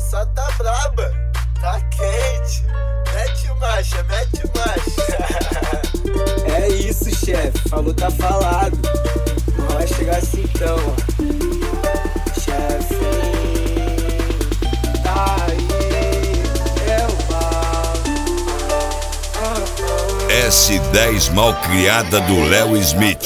só tá braba, tá quente. Mete marcha, mete marcha. É isso, chefe, falou tá falado. Não vai chegar assim então, ó. Chefinho, tá aí, eu falo. S10 Malcriada do Léo Smith.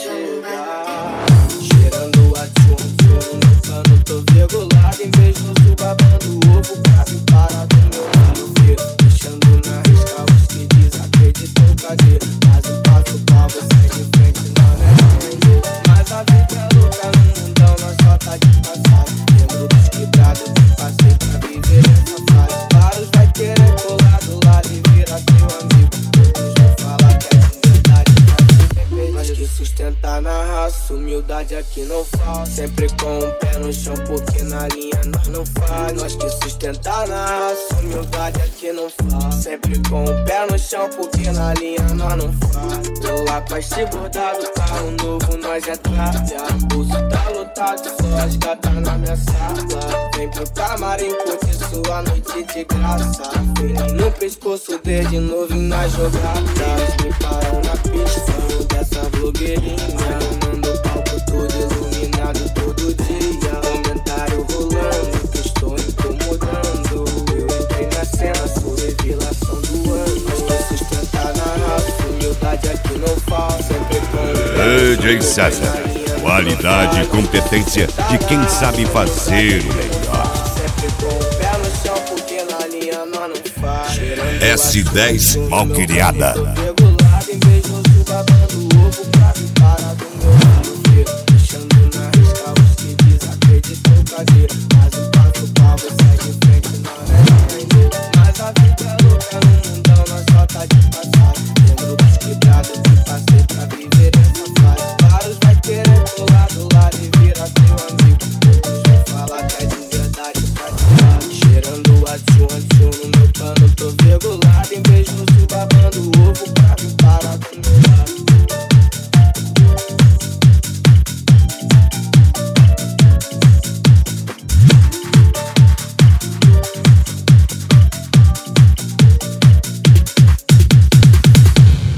Cheirando a tchum-tchum, no cano tô virgulado. Em vez do sul babando ovo pra me parar do meu filho ver. Deixando na risca os que desacreditam caseiro. Mas o passo pra você de frente não é prender. Mas a vida é louca no mundão, nós só tá de passagem. Lembro dos quebrados que passei pra viver essa fase. Vários vai querer colar do lado e virar teu amigo. Outros vão falar que é de verdade, mas que sustentar na raça, humildade aqui não falta. Sempre com o pé no chão, porque na linha nós não faz. Nós que sustentar na raça, humildade aqui não falta. Sempre com o pé no chão, porque na linha nós não faz. Tô lá com este bordado, carro novo nós é trapia. O bolso tá lotado, só as gatas na minha sala. Vem pro camarim curtir sua noite de graça. Feliz no pescoço, desde novo na jogada. Eles me param na pista, falando dessa blogueirinha. Animando o palco todo iluminado todo dia. Comentário rolando, que estou incomodando. Eu entrei na cena, sou revelação do ano. Mas tô sustentar na raça, humildade aqui não falta. Sempre com DJ César, qualidade e competência de quem sabe fazer o melhor. sempre com o pé no chão, porque na linha nós não faz. S10 Malcriada. Regulado em vez do sul babando ovo pra me parar do meu filho ver. Deixando na risca os que desacreditam caseiro. Mas o passo pra você de frente não é prender. Mas a vida é louca no mundão, nós só tá de passagem. Lembro dos quebrados que passei pra viver essa fase. Vários vai querer colar do lado e virar teu amigo. Outros vão falar que é de verdade pra tirar. Cheirando a tchum-tchum no meu cano, tô virgulado. Em vez do sul babando ovo